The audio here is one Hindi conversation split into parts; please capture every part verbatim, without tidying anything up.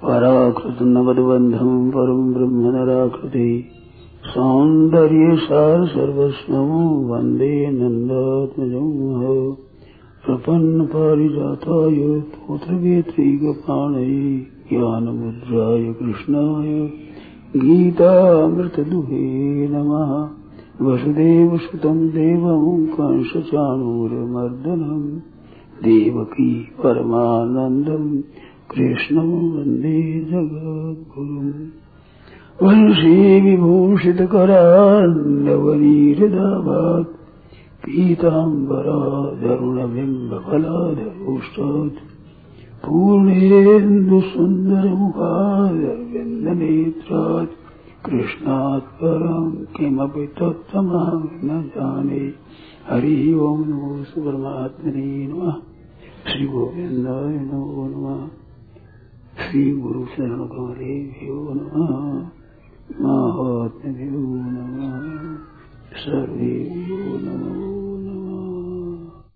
पराकृत नवद्बंधम परम ब्रह्म नराकृति सौंदर्य सार सर्वस्वं वंदे नंदात्मजं प्रपन्न पारिजाताय तोत्रवेत्रैकपाणये ज्ञानमुद्राय कृष्णाय गीतामृतदुहे नमः। वसुदेवसुतं देवं कंसचाणूरमर्दनं देवकी परमानन्दं कृष्णं वन्दे जगद्गुरुम्। वंशी विभूषितकरान्नवनीहृदाभात् पीताम्बराधरुणबिम्बफलाधरोष्टात् पूर्णेन्दुसुन्दरमुखादरविन्दनेत्रात् कृष्णात् परं किमपि तत्त्वमहं न जाने। हरि ओम नमो परमात्मने नमः। श्री गोविंदाय नमो नमः। श्री गुरु शरण कमलेभ्यो नमः। महात्म्यो नमः। सर्वेभ्यो नमो नमः।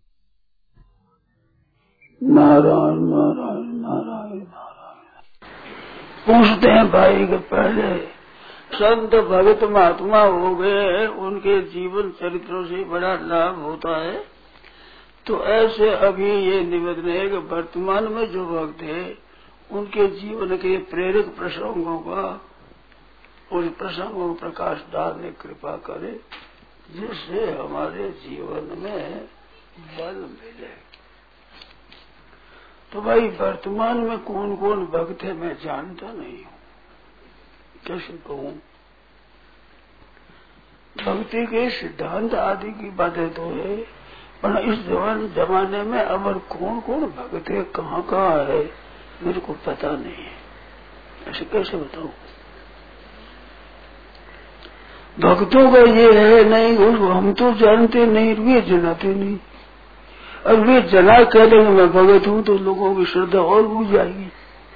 नारायण नारायण नारायण नारायण। पूछते हैं भाई के पहले संत भगत महात्मा हो गए, उनके जीवन चरित्रों से बड़ा लाभ होता है। तो ऐसे अभी ये निवेदन है कि वर्तमान में जो भक्त है उनके जीवन के प्रेरक प्रसंगों का उस प्रसंगों को प्रकाश डालने की कृपा करे, जिससे हमारे जीवन में बल मिले। तो भाई वर्तमान में कौन कौन भक्त है मैं जानता नहीं हूँ, कैसे कहूँ। भक्ति के सिद्धांत आदि की बातें तो है, पर इस जवान जमाने में अब कौन कौन भक्त है कहाँ कहाँ है मेरे को पता नहीं है। ऐसे कैसे बताऊं। भक्तों का ये है नहीं, हम तो जानते नहीं, वे जनाते नहीं। अब वे जना कह देंगे मैं भगत हूँ तो लोगों की श्रद्धा और बुझ जाएगी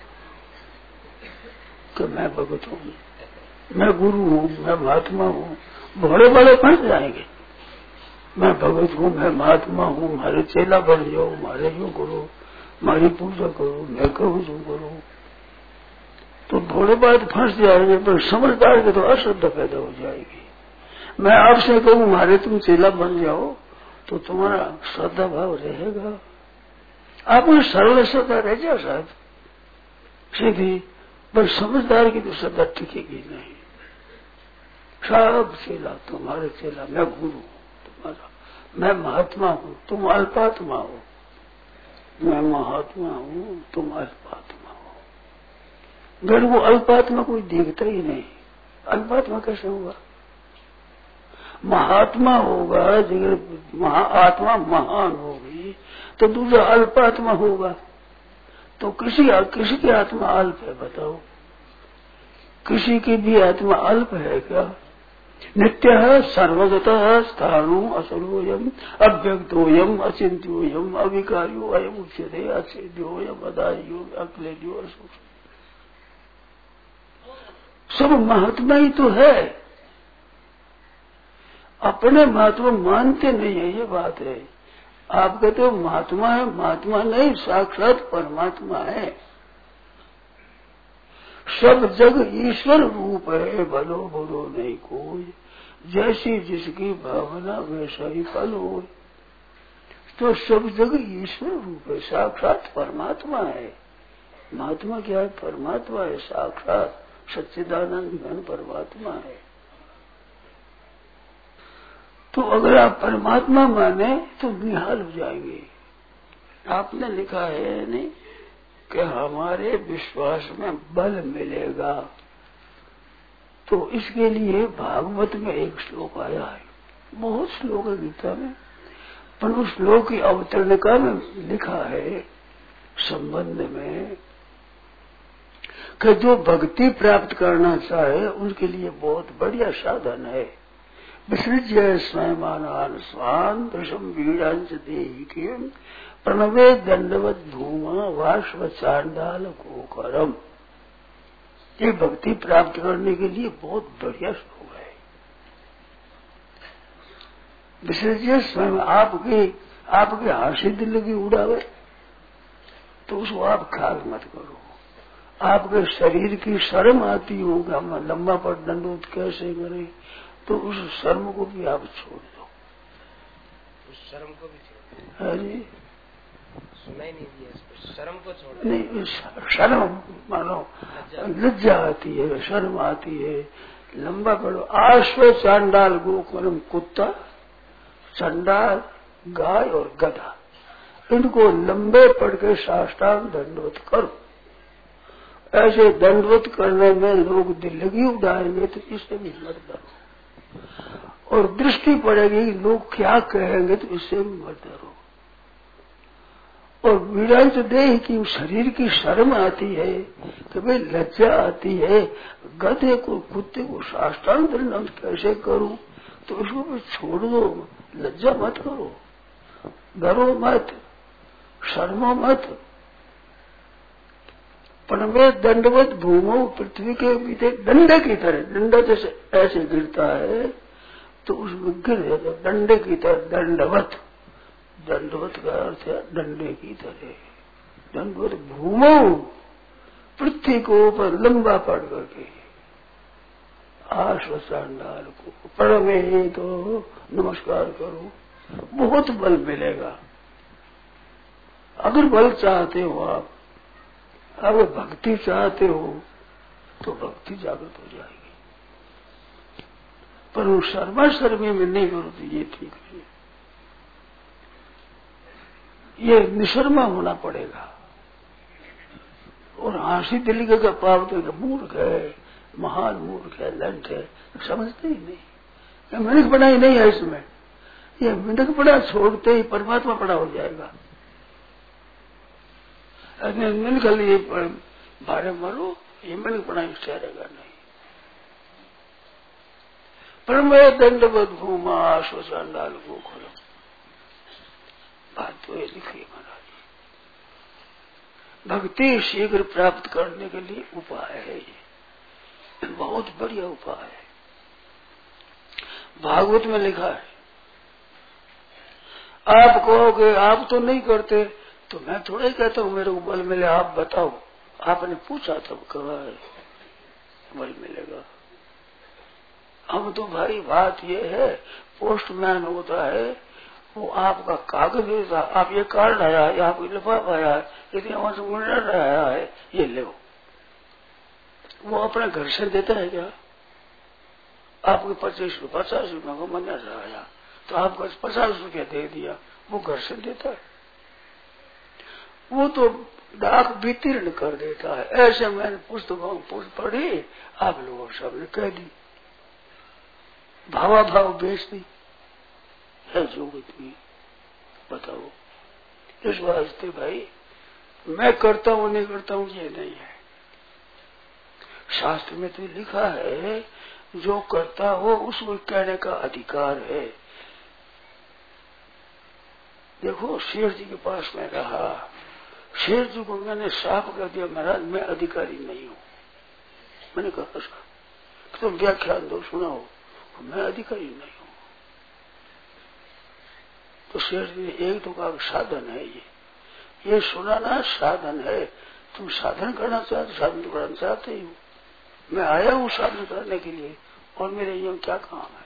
कि मैं भगत हूँ, मैं गुरु हूँ, मैं महात्मा हूँ। बड़े बड़े फंस जाएंगे, मैं भगत हूँ, मैं महात्मा हूँ, हमारे चेला बन जाओ, हमारे यूँ करो, हमारी पूजा करो, मैं कहूँ जो करो। तो थोड़े बाद फंस जाएंगे, पर समझदार के तो अश्रद्धा पैदा हो जाएगी। मैं आपसे कहूँ हमारे तुम चेला बन जाओ तो तुम्हारा श्रद्धा भाव रहेगा। आप में सरल श्रद्धा रह जाए शायद सीधी, पर समझदार की तो श्रद्धा टिकेगी नहीं। सब चेला तुम्हारे चेला, मैं गुरु हूँ तुम्हारा, मैं महात्मा हूँ तुम अल्पात्मा हो, मैं महात्मा हूँ तुम अल्पात्मा हो। अगर वो अल्पात्मा कोई देखता ही नहीं, अल्पात्मा कैसे होगा। महात्मा होगा, अगर महा आत्मा महान होगी तो दूसरा अल्पात्मा होगा। तो किसी किसी की आत्मा अल्प है बताओ, किसी की भी आत्मा अल्प है क्या। नित्य सर्वगतः स्थाणु असर्वोयम अव्यक्तोयम अचिंत्योयम अविकार्यो अयम उच्यते अछेद्योयम अदार्यो अक्लेद्यो असुख। सब महात्मा ही तो है, अपने महात्मा मानते नहीं है, ये बात है। आप कहते हो महात्मा है, महात्मा नहीं, साक्षात परमात्मा है। सब जग ईश्वर रूप है, भलो बुरो नहीं कोई, जैसी जिसकी भावना वैसा ही फल हो। तो सब जग ईश्वर रूप है, साक्षात परमात्मा है। महात्मा क्या है, परमात्मा है, साक्षात सच्चिदानंद घन परमात्मा है। तो अगर आप परमात्मा माने तो निहाल हो जाएंगे। आपने लिखा है नहीं कि हमारे विश्वास में बल मिलेगा, तो इसके लिए भागवत में एक श्लोक आया है, बहुत श्लोक है गीता में, पर उस श्लोक की अवतरणिका में लिखा है संबंध में कि जो भक्ति प्राप्त करना चाहे उनके लिए बहुत बढ़िया साधन है। विसृज्य स्वयमानान स्वान दशम वीरांच देहि प्रणवे दंडवत धूमा वाष्व चांडाल गोकरम। ये भक्ति प्राप्त करने के लिए बहुत बढ़िया श्लोक है। विसर्ज्य स्वयं आपके आपके हाथ से दिल की उड़ावे तो उसको आप ख्याल मत करो। आपके शरीर की शर्म आती हो कि हम लंबा पर दंडोत कैसे करें, तो उस शर्म को भी आप छोड़ दो। उस शर्म को भी छोड़ दो। हाँ जी, सुना ही नहीं दिया इसको, शर्म को छोड़। नहीं, शर्म मानो लज्जा आती है, शर्म आती है। लंबा पड़ो। आश्व चांडाल गोकुलम कुत्ता, चंडाल गाय और गधा, इनको लंबे पड़ के साष्टांग दंडवत करो। ऐसे दंडवत करने में लोग दिल्लगी उड़ाएंगे तो इससे भी मत डरो, और दृष्टि पड़ेगी लोग क्या कहेंगे तो इससे भी मत डरो। और विरांत देह की शरीर की शर्म आती है कि भाई लज्जा आती है, गधे को कुत्ते को साष्टांग दंडवत कैसे करूं, तो उसको भी छोड़ दो। लज्जा मत करो, डरो मत, शर्मो मत। परमे दंडवत भूमो, पृथ्वी के बीते डंडे की तरह, डंडा जैसे ऐसे गिरता है तो उसमें गिर जाता, डंडे की तरह दंडवत। दंडवत का अर्थ है डंडे की तरह। दंडवत भूमो, पृथ्वी को ऊपर लंबा पड़ करके। आश्वचांडाल को परमे तो नमस्कार करो, बहुत बल मिलेगा। अगर बल चाहते हो आप, अगर भक्ति चाहते हो तो भक्ति जागृत हो जाएगी, पर वो शर्मा शर्मी में नहीं करो तो ये ठीक है। ये निशर्मा होना पड़ेगा। और हंसी दिल्ली का पाप तो मूर्ख है, महान मूर्ख है, लंट है, समझते ही नहीं। ये मिनक पड़ा ही नहीं है इसमें। ये मिनक पड़ा छोड़ते ही परमात्मा पड़ा हो जाएगा। मिल कर लिए भारे मारो, ये मिल पड़ा ठहरेगा नहीं। परमय दंडवत भूमा आश्वचांडाल को खोलो, बात तो ये लिखी महाराज। भक्ति शीघ्र प्राप्त करने के लिए उपाय है, ये बहुत बढ़िया उपाय है। भागवत में लिखा है, आप कहोगे आप तो नहीं करते, तो मैं थोड़ा ही कहता हूँ मेरे को बल मिले, आप बताओ। आपने पूछा तब कहा है बल मिलेगा। हम तो भाई बात ये है, पोस्टमैन होता है, वो आपका कागज देता, आप ये कार्ड आया है, आपको लिफाफा आया है, यदि वहां से मुंडर आया है, ये ले। वो अपने घर से देता है क्या? आपके पच्चीस रुपये पचास रुपये को मन्नर आया तो आपको पचास रुपया दे दिया, वो घर से देता है। वो तो डाक वितीर्ण कर देता है। ऐसे मैंने पुस्तकों में पढ़ी, आप लोगों सबने कह दी, भावा भाव बेच दी है जो भी। बताओ, इस वास्ते भाई मैं करता हूं नहीं करता हूं ये नहीं है। शास्त्र में तो लिखा है जो करता हो उसको कहने का अधिकार है। देखो शेर जी के पास मैं रहा, शेर जी को मैंने साफ कर दिया, महाराज मैं अधिकारी नहीं हूं। मैंने कहा तुम तो व्याख्यान दो, सुनाओ, मैं अधिकारी नहीं हूं। तो शेर जी ने एक तो कहा साधन है, ये ये सुनाना साधन है। तुम साधन करना चाहते, साधन तो करना चाहते ही हो। मैं आया हूं साधन करने के लिए, और मेरे यहाँ क्या काम है।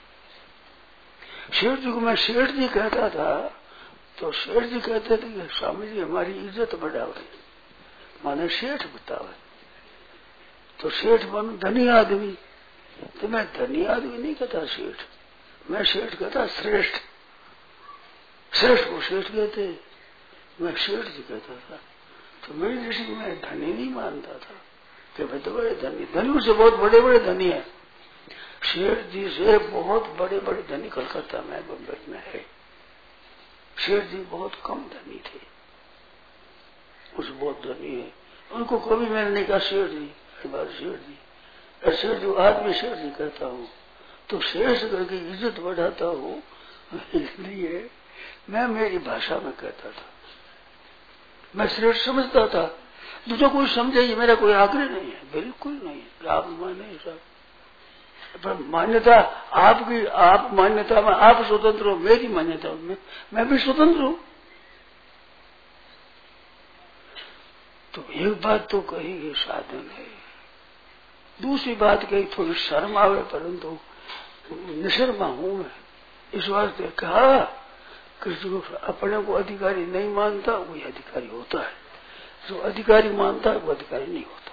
शेर जी को मैं शेठ जी कहता था, तो शेठ जी कहते थे कि स्वामी जी हमारी इज्जत बढ़ावे, माने शेठ बतावे। तो शेठ मानो धनी आदमी, तो मैं धनी आदमी नहीं कहता शेठ, मैं शेठ कहता श्रेष्ठ। श्रेष्ठ को शेठ कहते, मैं शेठ जी कहता था। तो मेरी दृष्टि में धनी नहीं मानता था कि भाई तो बड़े धनी, धनी से बहुत बड़े बड़े धनी है। शेठ जी से बहुत बड़े बड़े धनी कलकत्ता में, बम्बई में है। शेठ जी बहुत कम धनी थे, उस बहुत धनी है। उनको कभी मैंने नहीं कहा शेठ जी, बात शेठ जी, शेठ जी आज भी शेठ जी कहता हूँ। तो शेष करके इज्जत बढ़ाता हूँ, इसलिए मैं मेरी भाषा में कहता था। मैं श्रेष्ठ समझता था, दूसरा कोई समझे ये मेरा कोई आग्रह नहीं है, बिल्कुल नहीं। आप माने सब, पर मान्यता आपकी, आप मान्यता में आप स्वतंत्र हो, मेरी मान्यता में मैं भी स्वतंत्र हूं। तो एक बात तो कही ये साधन है, दूसरी बात कही थोड़ी शर्म आवे, परंतु निशर्मा हूं मैं, इस वास्ते कहा कि जो अपने को अधिकारी नहीं मानता वही अधिकारी होता है, जो अधिकारी मानता है वो अधिकारी नहीं होता।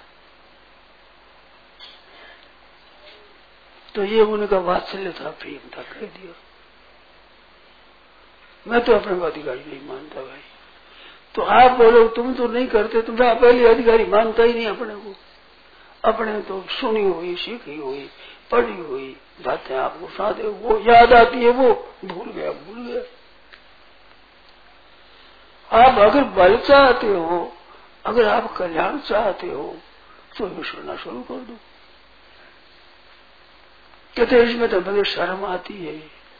तो ये उनका वात्सल्य था, प्रेम था, कह दिया मैं तो अपने को अधिकारी नहीं मानता भाई। तो आप बोलो तुम तो नहीं करते, तुम्हारा पहले अधिकारी मानता ही नहीं अपने को, अपने तो सुनी हुई सीखी हुई पढ़ी हुई बातें आपको साथ वो याद आती है, वो भूल गया भूल गया। आप अगर बल चाहते हो, अगर आप कल्याण चाहते हो तो ये सुनना शुरू कर दो। कहते इसमें तो बड़ी शर्म आती है,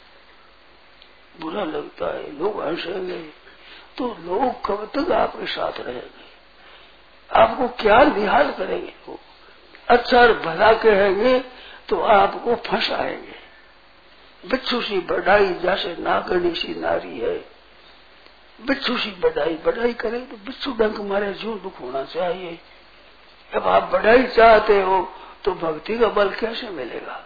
बुरा लगता है, लोग हंसेंगे, तो लोग कब तक आपके साथ रहेंगे, आपको क्या निहाल करेंगे। वो अच्छा और भला कहेंगे तो आपको फंसाएंगे। बिच्छू सी बढ़ाई जैसे नागणी सी नारी है, बिच्छू सी बढ़ाई बढ़ाई करे तो बिच्छू डंक मारे जो दुख होना चाहिए। अब आप बढ़ाई चाहते हो तो भक्ति का बल कैसे मिलेगा?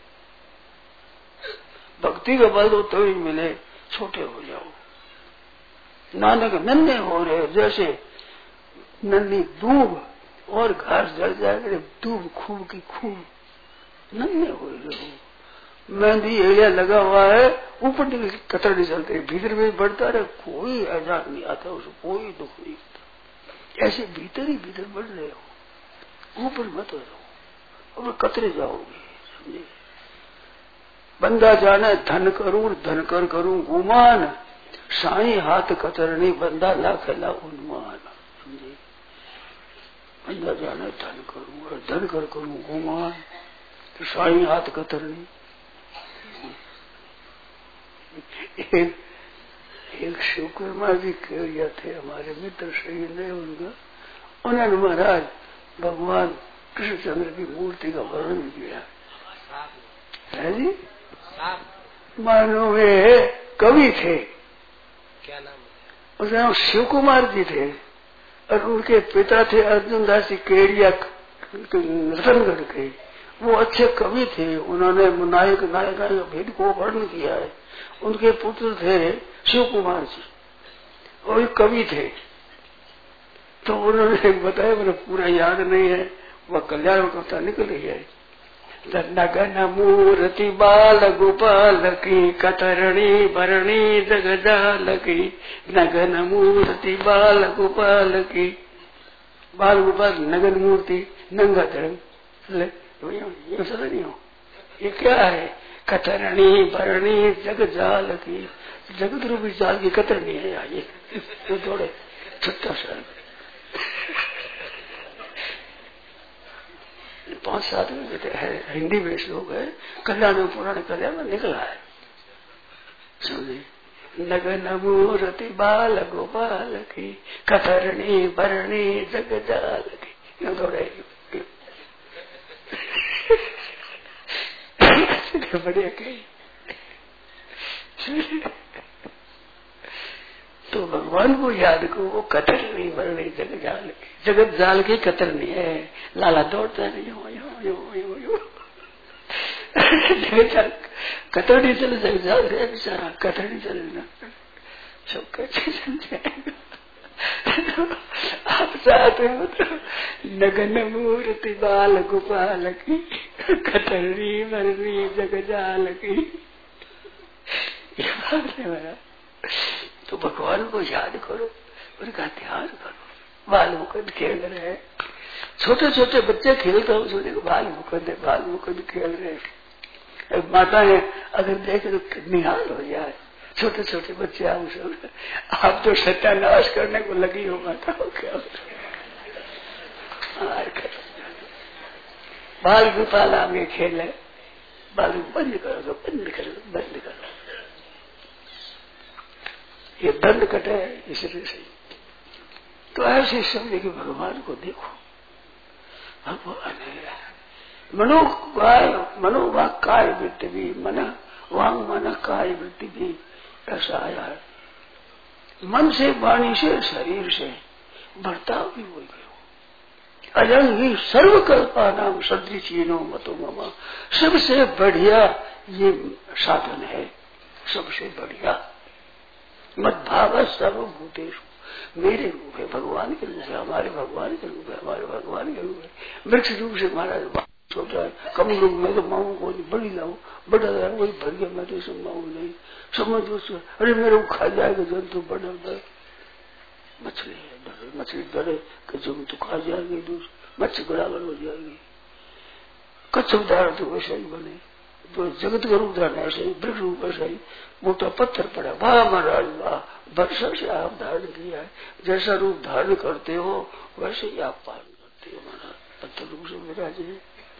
भक्ति का बल तो तभी मिले छोटे हो जाओ, नानक नन्हे हो रहे, जैसे नन्ही दूब और घास जल जाए, दूब खूब की खूब नन्हे हो रहे हो। मेहंदी एरिया लगा हुआ है, ऊपर कतर नहीं चलते, भीतर में बढ़ता रहे, कोई आजाद नहीं आता, उसको कोई दुख नहीं होता। ऐसे भीतर ही भीतर बढ़ रहे हो, ऊपर मत रहो, और कतरे जाओगे। समझे? बंदा जाने धन करूं धन कर करूं गुमान, साई हाथ कतरनी बंदा लाख ला उन्मान। समझे? बंदा जाने धन करूं और धन कर करूं गुमान, तो साई हाथ कतरनी। एक, एक शिवकुमार जी केवड़िया थे, हमारे मित्र शहीद है उनका, उन्होंने महाराज भगवान कृष्णचंद्र की मूर्ति का वर्णन किया है जी। मानो वे कवि थे, क्या नाम? उसमें शिव कुमार जी थे और उनके पिता थे अर्जुन दास जी केड़िया रतनगढ़ के। वो अच्छे कवि थे, उन्होंने नायक नायिका के भेद को वर्णन किया है। उनके पुत्र थे शिव कुमार जी, और कवि थे। तो उन्होंने बताया, मुझे पूरा याद नहीं है, वह कल्याण कथा निकल रही है। नगन मूर्ति बाल गोपाल की कतरणी भरणी जगजाल की, नगन मूर्ति बाल गोपाल की। बाल गोपाल नगन मूर्ति नंगा धर्म, ये समझ नहीं हो ये क्या है? कतरणी भरणी जगजाल की, जगत रूपी जाल की कतरनी है यार, ये तो थोड़े छोटा सा पांच सात में है, हिंदी में श्लोक है, कल्याण में पुराने कल्याण में निकला है। समझे? नगन मूर्ति बाल गोपाल की, कतरणी भरणी जगजाल की। थोड़े बढ़िया कही। तो भगवान को याद को, वो कतर नहीं भरनी जगत जाल की, जगत जाल की कतर नहीं है। लाला दौड़ता है यो यो यो यो यो जगत जाल कतर नहीं चले, जगत जाल है बेचारा, कतर नहीं चलेगा, सब कैसे समझाएगा? आप चाहते हो तो नगन मूर्ति बाल गोपाल की, कतरनी भरनी जगत जाल की। ये बात है मेरा। तो भगवान को याद करो, उनका ध्यान करो। बाल मुकुंद खेल रहे हैं, छोटे छोटे बच्चे खेलते हो, छोटे बाल मुकुंद बाल मुकुंद खेल रहे हैं। माता है अगर देखे तो निहाल हो जाए, छोटे छोटे बच्चे आओ सब, आप तो सत्यानाश करने को लगी हो माता हो क्या? बाल गोपाल आगे खेले, बाल बंद करो तो बंद करो बंद करो, ये दंड कटे इसलिए सही। तो ऐसे समझे कि भगवान को देखो, भगवान है। मनो काय मनोवा काय वृत्ति भी, मन वांग मन काय वृत्ति भी, ऐसा आया है। मन से वाणी से शरीर से बर्ताव भी वही करो। अजंगी सर्वकल्पा नाम सदृचीनो मतो ममा, सबसे बढ़िया ये साधन है, सबसे बढ़िया। मत भाव सर्वभूतेषु, मेरे रूप है, भगवान के रूप है, हमारे भगवान के रूप है, हमारे भगवान के रूप है। वृक्ष रूप से महाराज छोटा है, कम लोग मैं तो मांगू को नहीं, बड़ी लाऊ, बड़ा वही भर गया, मैं तो इसे मांगू नहीं, समझ उसको, अरे मेरे को खा जाएगा जंतु, बड़ा डर, मछली है डरे, मछली डरे कि जब तो खा जाएगी, दूसरी मच्छी बराबर हो जाएगी। कच्छ उदाहरण तो वैसा ही बने, तो जगत का रूप धारण ऐसे ही, वृक्ष रूप ऐसा ही, मोटा पत्थर पड़ा, वाह महाराज वाह, वर्षा से आप धारण किया है, जैसा रूप धारण करते हो वैसे ही आप पालन करते हो महाराज, पत्थर रूप से विराजे।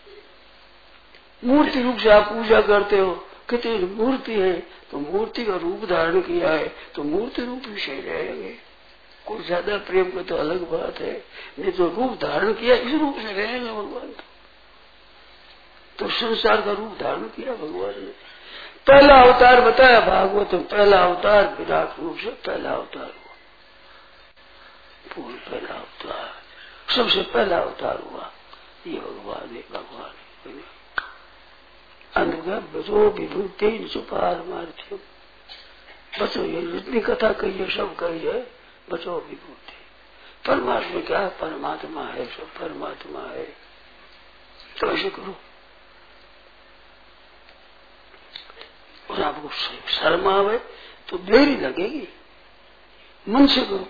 मूर्ति रूप से आप पूजा करते हो, कितनी मूर्ति है तो मूर्ति का रूप धारण किया है तो मूर्ति रूप ही सही रहेंगे। कोई ज्यादा प्रेम का तो अलग बात है, नहीं तो रूप धारण किया इस रूप से रहेंगे भगवान। तो संसार का रूप धारण किया भगवान ने। पहला अवतार बताया भागवत में, पहला अवतार विराट रूप से पहला अवतार हुआ, पूर्ण पहला अवतार, सबसे पहला अवतार हुआ ये भगवान है, भगवान है। अनुगत बचो विभूति चुपार मार्थियो, बचो ये जितनी कथा कही है सब कही है, बचो विभूति। परमात्मा क्या है? परमात्मा है, सब परमात्मा है। तो ऐसे करो और आपको शर्म आवे तो देरी लगेगी, मन से करो।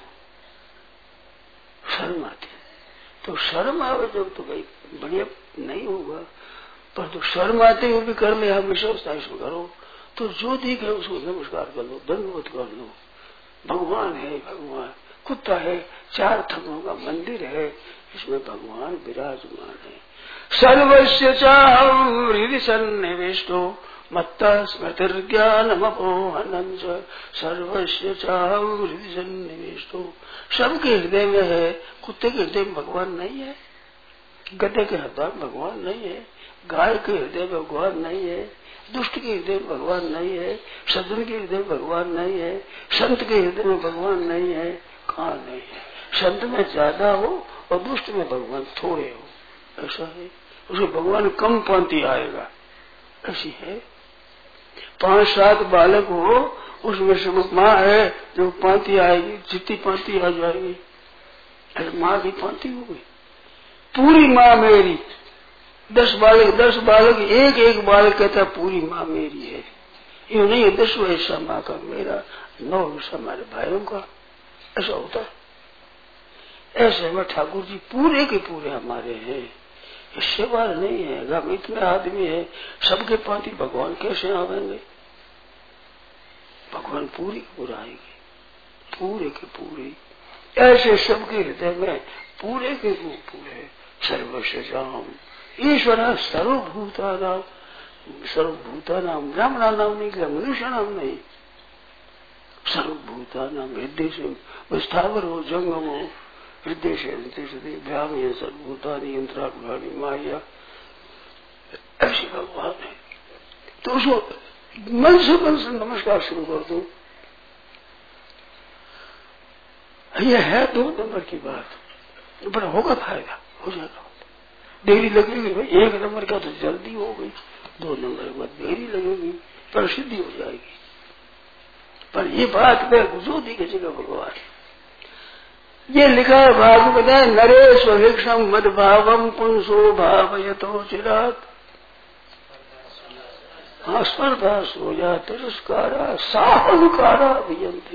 शर्म आती तो शर्म आवे जब तो भाई बढ़िया नहीं होगा, पर तो शर्म आते हुए भी कर ले हमेशा उसका करो, तो जो दिखे उसको नमस्कार कर लो, दंडवत कर लो। भगवान है, भगवान कुत्ता है, चार थनों का मंदिर है, इसमें भगवान विराजमान है। सर्वस्य चाहं हृदि सन्निविष्टो मत्ता स्मृतिर्ज्ञानमपोहनं च, सर्वस्य चाहं हृदि सन्निविष्टो, सबके हृदय में है। कुत्ते के हृदय में भगवान नहीं है, गधे के हृदय में भगवान नहीं है, गाय के हृदय में भगवान नहीं है, दुष्ट के हृदय में भगवान नहीं है, सज्जन के हृदय में भगवान नहीं है, संत के हृदय में भगवान नहीं है। कहाँ नहीं है? संत में ज्यादा हो और दुष्ट में भगवान थोड़े हो, ऐसा है। उसे भगवान कम पंक्ति आएगा, ऐसी है। पांच सात बालक हो, उसमें से माँ है जो पंक्ति आएगी, जितनी पंक्ति आ जाएगी, अरे माँ की पंक्ति हो गई पूरी माँ मेरी। दस बालक दस बालक एक एक बालक कहता है पूरी माँ मेरी है। ये नहीं है दसवां हिस्सा माँ का मेरा, नौ हिस्सा हमारे भाइयों का, ऐसा होता है। ऐसे में ठाकुर जी पूरे के पूरे हमारे हैं, इससे बार नहीं है। हम इतने आदमी है, सबके पाती भगवान कैसे आवेंगे? भगवान पूरी पूरा आएंगे, पूरे के पूरे। ऐसे सबके हृदय में पूरे के पूरे। सर्वशम ईश्वर सर्वभूता नाम, सर्वभूता नाम ब्राह्मणा नाम नहीं किया, मनुष्य नाम नहीं, सर्वभूता नाम। हृदय से स्थावर हो, जंगम हो, हृदय से हृदय से भ्याम सर्वभूता यंत्राणी माया, ऐसे भगवान है। तो उसको मन से मन से नमस्कार शुरू कर दो। यह है दो नंबर की बात, पर होगा फायदा, हो जाएगा। देरी लगेगी भाई, एक नंबर का तो जल्दी हो गई, दो नंबर के बाद देरी लगेगी, पर सिद्धि हो जाएगी। पर ये बात में जो दिखेगा भगवान, ये लिखा है भागवत है, नरेश भिक्षम मद भावम पुंसो भावयतो चिरात। हाँ, स्पर्धा सोया तिरस्कारा साहंकारा अभियंती।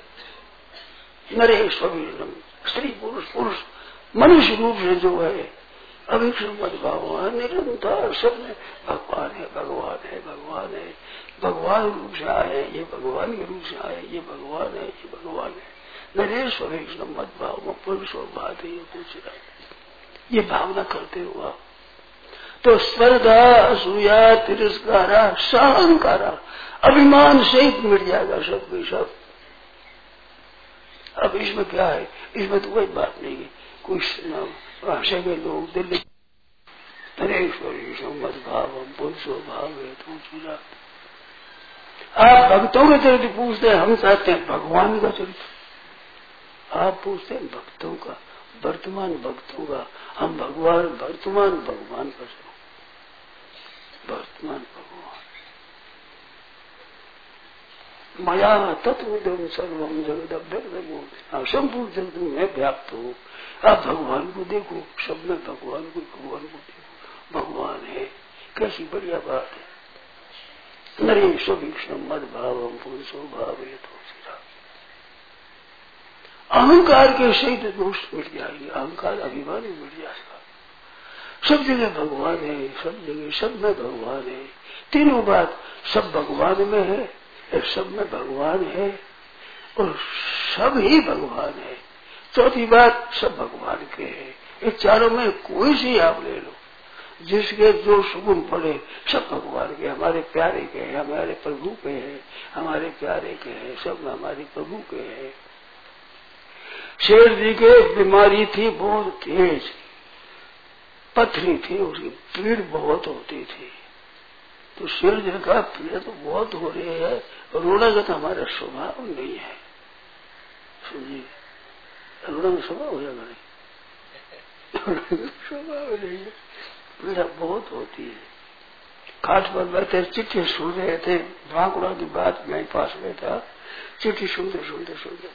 नरेश भिक्षम, स्त्री पुरुष पुरुष मनुष्य रूप से जो है अभिक्षम मद भाव, निरंतर सब में भगवान है, भगवान है, भगवान है, भगवान रूप से आए, ये भगवान के रूप से आए, ये भगवान है, ये भगवान है। नरेश भिक्षम मद भाव पुरुष बात है, ये पूछ रहा, ये भावना करते हुआ तो स्पर्धा असूया तिरस्कारा सहंकारा अभिमान सहित मिट जाएगा सब कोई सब। अब इसमें क्या है? इसमें तो कोई बात नहीं है। कोई भाषा के लोग दिल्ली मद भाव पुरुषो भाव है तो चुरा। आप भक्तों के चरित्र पूछते हैं, हम चाहते हैं भगवान का चरित्र। आप पूछते हैं भक्तों का, वर्तमान भक्त होगा। हम भगवान वर्तमान भगवान पर वर्तमान भगवान मया तत्वदम सर्वम जगद संपूर्ण जगत में व्याप्त हो। आप भगवान को देखो, सब में भगवान को भगवान को देखो, भगवान है। कैसी बढ़िया बात है। नरेश वीक्षण मद भावम पुरुषो भाव ये तो अहंकार के सहित दोष मिट जाएगी, अहंकार अभिमान मिट जाएगा। सब जगह भगवान है, सब जगह सब में भगवान है। तीनों बात, सब भगवान में है, एक सब में भगवान है और सब ही भगवान है। चौथी बात, सब भगवान के है। ये चारों में कोई सी आप ले लो, जिसके जो सुगुण पड़े सब भगवान के, हमारे प्यारे के हैं, हमारे प्रभु के हैं, हमारे प्यारे के हैं, सब हमारे प्रभु के हैं। शेर जी के बीमारी थी बहुत तेज, पथरी थी, उसकी पीड़ बहुत होती थी। तो शेर जी का पीड़ तो बहुत हो रही है, रोना का तो हमारा स्वभाव नहीं है। सुनिए, रोना में स्वभाव हो जाएगा नहीं, स्वभाव नहीं है, पीड़ा बहुत होती है। खाट पर बैठे चिट्ठी सुन रहे थे, भाकुड़ा की बात मेरे पास में था, चिट्ठी सुनते सुनते सुनते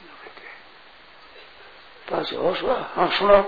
पास और सुना। हाँ सुना।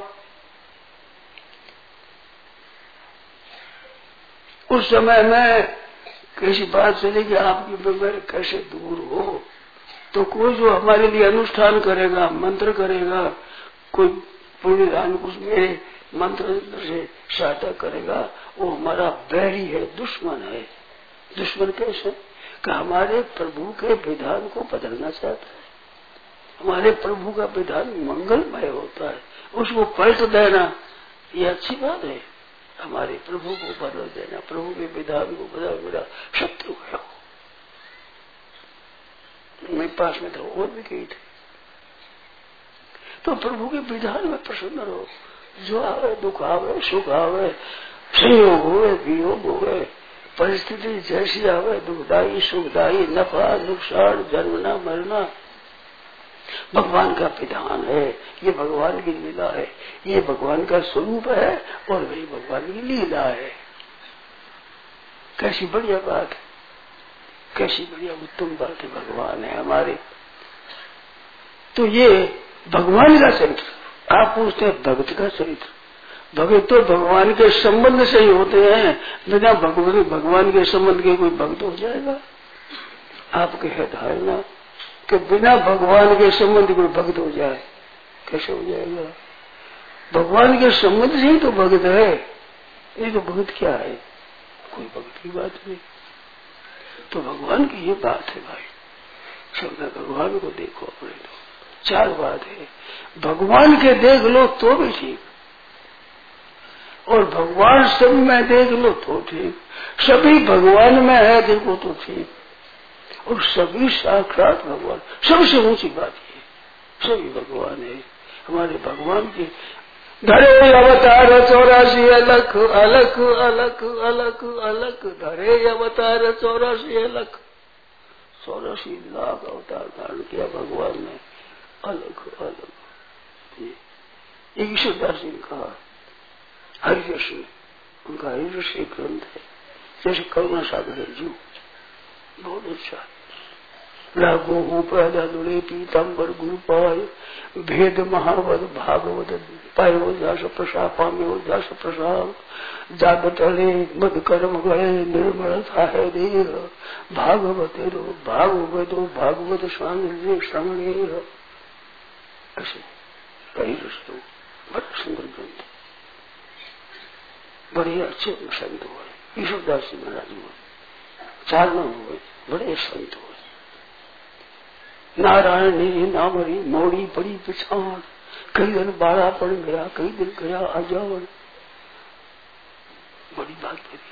उस समय में किसी बात चली कि आपकी मेरे कैसे दूर हो, तो कोई जो हमारे लिए अनुष्ठान करेगा, मंत्र करेगा, कोई पुण्य दान कुछ मेरे मंत्र से सहायता करेगा, वो हमारा बैरी है, दुश्मन है। दुश्मन कैसे? कि हमारे प्रभु के विधान को बदलना चाहता है। हमारे प्रभु का विधान मंगलमय होता है, उसको पलट देना ये अच्छी बात है। हमारे प्रभु को बदल देना, प्रभु के विधान को बदल, मेरा शत्रु है वो। मेरे पास में तो और भी कही थे। तो प्रभु के विधान में प्रसन्न रहो, जो आवे दुख आवे सुख आवे, संयोग हुए वियोग हुए, परिस्थिति जैसी आवे, दुखदायी सुखदायी, नफा नुकसान, जन्मना मरना, भगवान का विधान है। ये भगवान की लीला है, ये भगवान का स्वरूप है और वही भगवान की लीला है। कैसी बढ़िया बात है, कैसी बढ़िया उत्तम बात है। भगवान है हमारे। तो ये भगवान का चरित्र। आप पूछते हैं भगत का चरित्र। भगत तो भगवान के संबंध से ही होते हैं, बिना भगवान भगवान के संबंध के कोई भक्त हो जाएगा? आपके है धारणा कि बिना भगवान के संबंध कोई भक्त हो जाए, कैसे हो जाएगा? भगवान के संबंध से ही तो भक्त है। ये तो भक्त क्या है? कोई भक्त की बात नहीं। तो भगवान की ये बात है भाई, सब में भगवान को देखो अपने। तो चार बात है, भगवान के देख लो तो भी ठीक, और भगवान सब में देख लो तो ठीक, सभी भगवान में है देखो तो ठीक, और सभी साक्षात भगवान। सबसे ऊंची बात ये, सभी भगवान है। हमारे भगवान के धरे अवतार चौरासी अलख अलख अलख अलख अलख, धरे अवतार चौरासी अलख, चौरासी लाख अवतार धारण किया भगवान ने, अलग अलग। ईश्वरदास जी ने कहा, हरिश में उनका हरिश ग्रंथ है, जैसे करुणा सागर है जीव, बहुत अच्छा। लागो हूँ पहला दुड़े पीताम्बर गुरु पाए, भेद महावद भागवत पायो दास प्रसाद पाम्यो दास प्रसाद, जागत अले मद कर्म गए निर्मल था है देह, भागवत रो भागवतो भागवत स्वामी श्रवणे। ऐसे कई रस्तो बड़ा सुंदर ग्रंथ, बड़े अच्छे संत हुए। ईश्वरदास जी महाराज हुए, चार नाम हुए, बड़े संत हुए। नारायण ने नामरी मोड़ी बड़ी पिछाड़, कई दिन बाड़ा पड़ गया, कई दिन गया आजावन, बड़ी बात करी।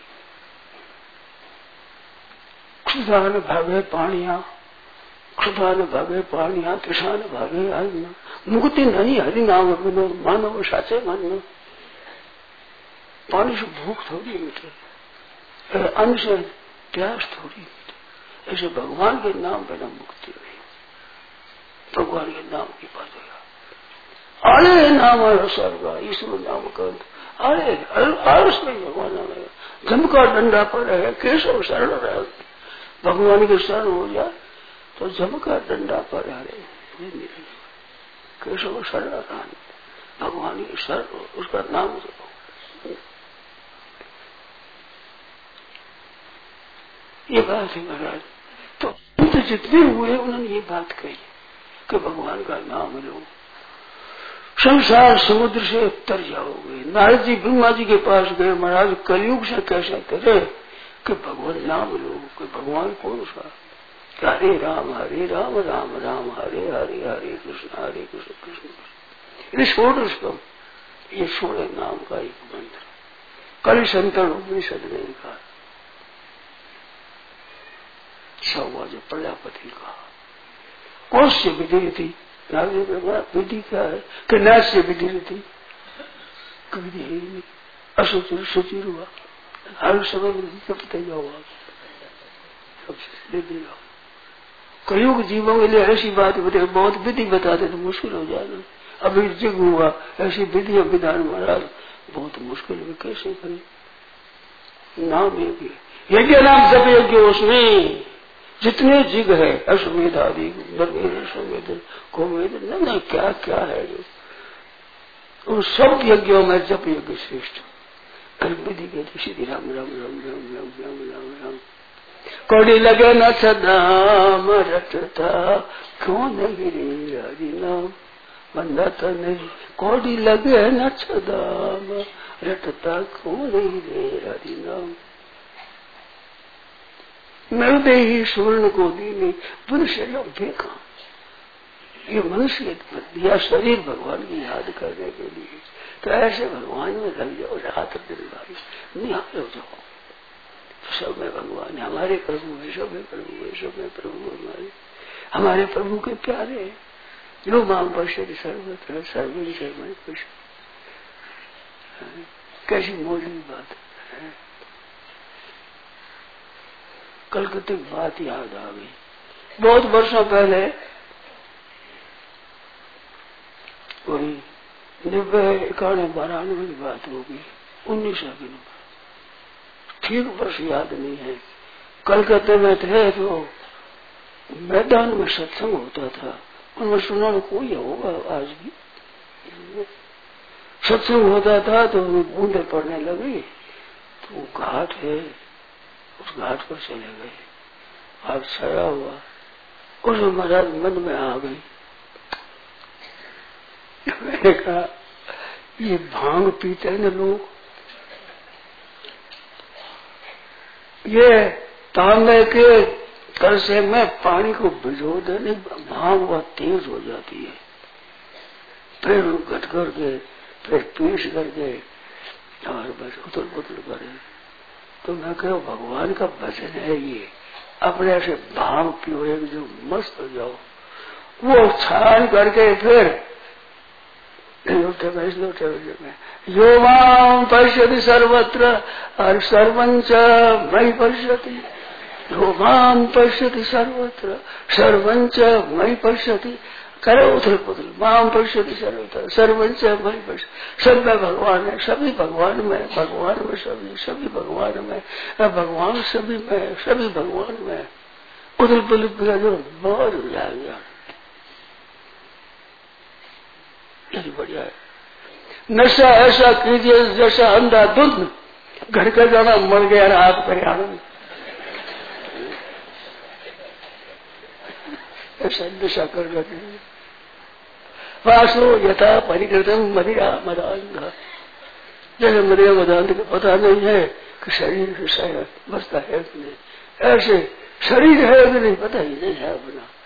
क्षुधा न भागे पानिया, क्षुधा न भागे पानिया, तृषा न भागे अन्न, मुक्ति नहीं हरि नाम बिनो मानव साचे मन। पानी से भूख थोड़ी मिटे, अन्न से प्यास थोड़ी मिटे। ऐसे भगवान के नाम बिना मुक्ति नहीं, भगवान के नाम की बात है। आले नाम स्वर्ग ईश्वर नाम कंठ आले आलस में भगवान नाम है। जम का डंडा पर है केशव शरण रह, भगवान के शरण हो जाए तो जम का डंडा पर है केशव शरण रह, भगवान की शरण उसका नाम जपो। ये बात है महाराज। तो तो जितने हुए उन्होंने ये बात कही कि भगवान का नाम लो, संसार समुद्र से उतर जाओगे। नारद जी ब्रह्मा जी के पास गए, महाराज कलयुग से कैसे करे कि भगवान नाम लो, कि भगवान कौन सा, हरे राम हरे राम राम राम हरे हरे हरे कृष्ण हरे कृष्ण कृष्ण कृष्ण। ये छोड़ उसको, ये छोड़े नाम का एक मंत्र कल संतन उपनिषद ने कहा, सवा जो प्रजापति का कौन से विधि थी, विधि क्या है कि नाच से विधि थी, विधि है ही नहीं, असुचिर सुचिर हुआ, हर समय विधि करते जाओ आप, सबसे दे दे जाओ। कलयुग जीवों के लिए ऐसी बात बता, बहुत विधि बताते तो मुश्किल हो जाएगा। अभी जग हुआ ऐसी विधि विधान महाराज बहुत मुश्किल में कैसे करें। नाम यज्ञ, यज्ञ नाम जब यज्ञ, उसमें जितने जिग है अश्वमेध आदि अश्वमेध गोमेध न न क्या क्या है जो, उन सब यज्ञों में जप यज्ञ श्रेष्ठ। विधि कहते सीधी राम राम राम राम राम राम राम राम। कौड़ी लगे न सदाम रटता क्यों नहीं रे हरि नाम, बंदा तो नहीं कौड़ी लगे न सदाम रटता क्यों नहीं रे हरि नाम। नृदय ही सुवर्ण को दीने बुध शरीर देखा, ये मनुष्य दिया शरीर भगवान की याद करने के लिए, तो ऐसे भगवान में लग जाओ रात दिन भाई, निहाल हो जाओ। तो सब में भगवान है, हमारे प्रभु है, सब में प्रभु है, सब में प्रभु हमारे, हमारे प्रभु के प्यारे हैं। जो माम पश्चिम सर्वत्र सर्वे सर्वै पश्चिम, कैसी मौजूद बात है। कल की बात याद आ गई, बहुत वर्षों पहले वही नब्बे इक्यानवे बारानवे की बात होगी, उन्नीस सौ की ठीक वर्ष याद नहीं है। कलकत्ते में थे तो मैदान में सत्संग होता था, उनमें सुना कोई होगा आज भी, सत्संग होता था तो बूंदे पड़ने लगी, तो घाट है उस घाट पर चले गए, आप छाया हुआ, उसमें महाराज मन में आ गई। मैंने कहा ये भांग पीते हैं लोग, ये तांबे के कलसे में पानी को भिजो देने, भांग बहुत तेज हो जाती है, फिर गट करके फिर पीस करके और बस उथल पुथल करे। तो मैं कहो भगवान का वचन है ये, अपने से भांग पियो एक जो मस्त हो जाओ, वो छान करके फिर लोटे में लोटे में यो माम पश्यति सर्वत्र और सर्वंच मयि पश्यति, यो माम पश्यति सर्वत्र सर्वंच मयि पश्यति, करे उथल पुथल माम पश्यति सर्वत्र सर्वंच मयि पश्यति। सब में भगवान है, सभी भगवान में, भगवान में सभी, सभी भगवान में, भगवान सभी में, सभी भगवान में, उथल पुथल जो बहुत हो जाएगा। यही बढ़िया है। नशा ऐसा कीजिए जैसा अंधा धुंध, घर का जाना मर गया रात पर आनंद, ऐसा नशा कर जाते। वासो यथा परिकृतम मदिरा मदांध, जैसे मदिरा मदांध को पता नहीं है कि शरीर से बसता है कि नहीं, ऐसे शरीर है कि नहीं पता ही नहीं है अपना।